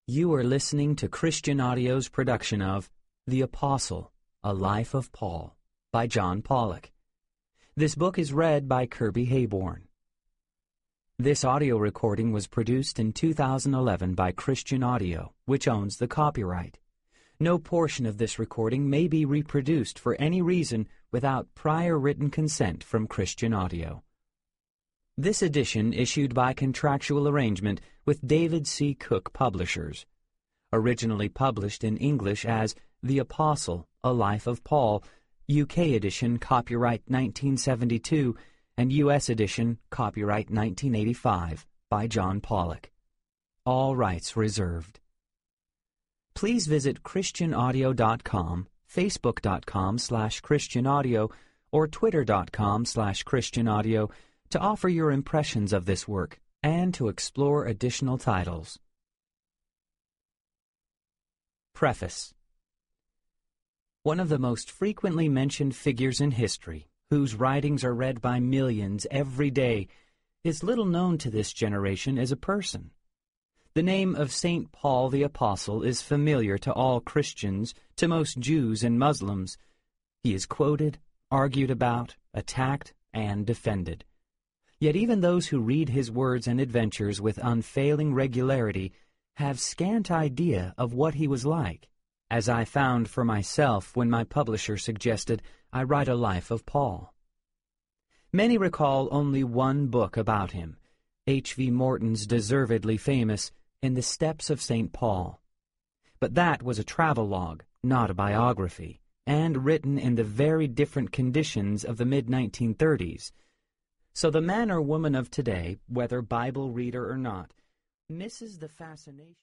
You are listening to Christian Audio's production of The Apostle, A Life of Paul by John Pollock. This book is read by Kirby Hayborn. This audio recording was produced in 2011 by Christian Audio, which owns the copyright. No portion of this recording may be reproduced for any reason without prior written consent from Christian Audio. This edition issued by contractual arrangement with David C. Cook Publishers. Originally published in English as The Apostle, A Life of Paul, UK edition copyright 1972, and US edition copyright 1985 by John Pollock. All rights reserved. Please visit christianaudio.com, facebook.com/christianaudio, or twitter.com/christianaudio to offer your impressions of this work and to explore additional titles. Preface. One of the most frequently mentioned figures in history, whose writings are read by millions every day, is little known to this generation as a person. The name of St. Paul the Apostle is familiar to all Christians, to most Jews and Muslims. He is quoted, argued about, attacked, and defended. Yet even those who read his words and adventures with unfailing regularity have scant idea of what he was like, as I found for myself when my publisher suggested I write a life of Paul. Many recall only one book about him, H.V. Morton's deservedly famous In the Steps of St. Paul. But that was a travelogue, not a biography, and written in the very different conditions of the mid-1930s. So the man or woman of today, whether Bible reader or not, misses the fascination.